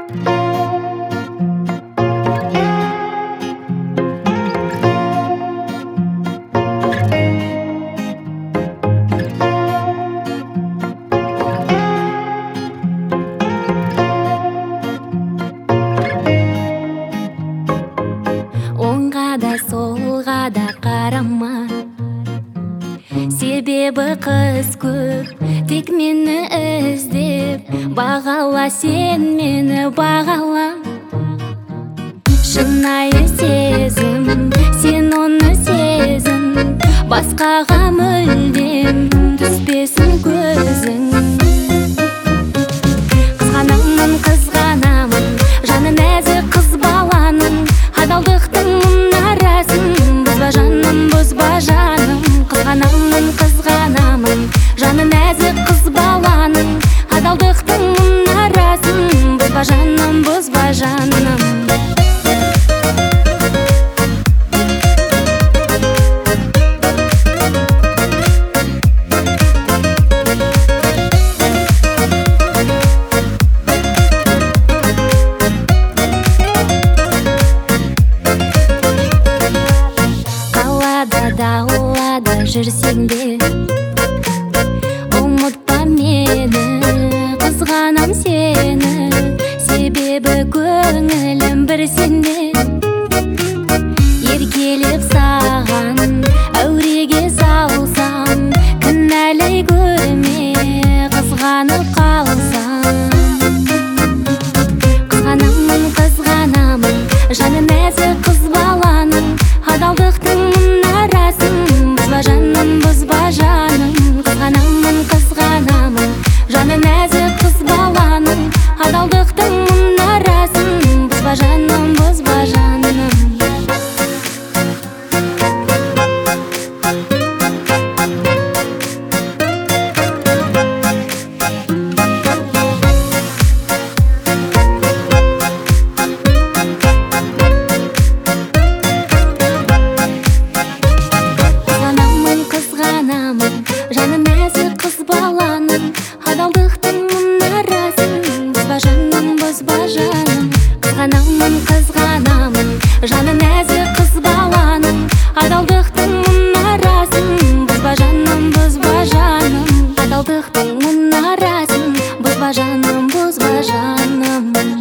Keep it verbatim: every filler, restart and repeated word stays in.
Оңға да солға да қарама, себебі қыз көп, тек мені іздеп. Бағала сен мені, бағала. Шынайы сезім, сен оны сезін, басқаға мүлдем түспесін көзің. Қызғанамын, қызғанамын, жаны нәзік қыз баланың, адалдықтың мұнарасын бұзба жаным, бұзба жаным. Қызғанамын, қызғанамын, жаны нәзік қыз баланың, адалдықтың мұнарасын бұзба жаным, бұзба жаным. Даулада жүрсең де ұмытпа мені, қызғанам сені, себебі көңілім бір сенде. Еркелеп саған әуреге салсам, кінәлай көрме, қызғанып қалсам. Қызғанамын, қызғанамын, жаны нәзік қыз баланың, адалдықтың мұнарасын бұзба жаным, бұзба жаным. Қызғанамын, қызғанамын, жаны нәзік қыз баланың, адалдықтың мұнарасын бұзба жаным, бұзба жаным. Жаны нәзік қыз баланың, адалдықтың мұнарасын бұзба жаным, бұзба жаным. Қызғанамын, қызғанамын, жаны нәзік қыз баланың, адалдықтың мұнарасын бұзба жаным, бұзба жаным. Адалдықтың мұнарасын бұзба жаным, бұзба жаным.